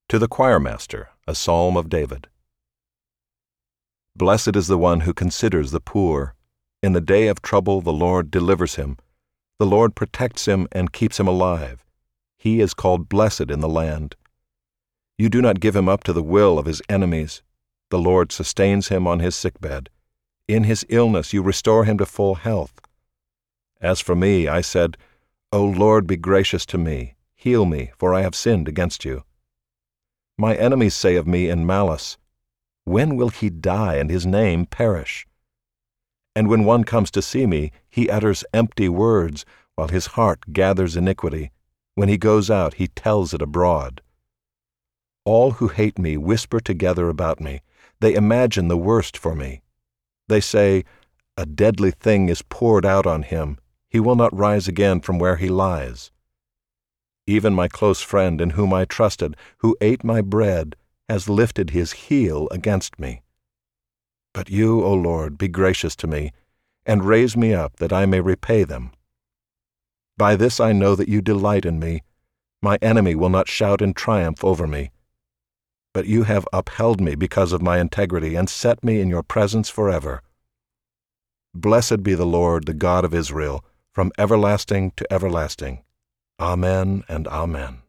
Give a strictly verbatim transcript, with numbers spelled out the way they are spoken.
To the choirmaster, a psalm of David. Blessed is the one who considers the poor. In the day of trouble the Lord delivers him. The Lord protects him and keeps him alive. He is called blessed in the land. You do not give him up to the will of his enemies. The Lord sustains him on his sickbed. In his illness you restore him to full health. As for me, I said, O Lord, be gracious to me. Heal me, for I have sinned against you. My enemies say of me in malice, when will he die and his name perish? And when one comes to see me, he utters empty words, while his heart gathers iniquity. When he goes out, he tells it abroad. All who hate me whisper together about me. They imagine the worst for me. They say, a deadly thing is poured out on him. He will not rise again from where he lies. Even my close friend in whom I trusted, who ate my bread, has lifted his heel against me. But you, O Lord, be gracious to me, and raise me up that I may repay them. By this I know that you delight in me. My enemy will not shout in triumph over me. But you have upheld me because of my integrity and set me in your presence forever. Blessed be the Lord, the God of Israel, from everlasting to everlasting. Amen and Amen.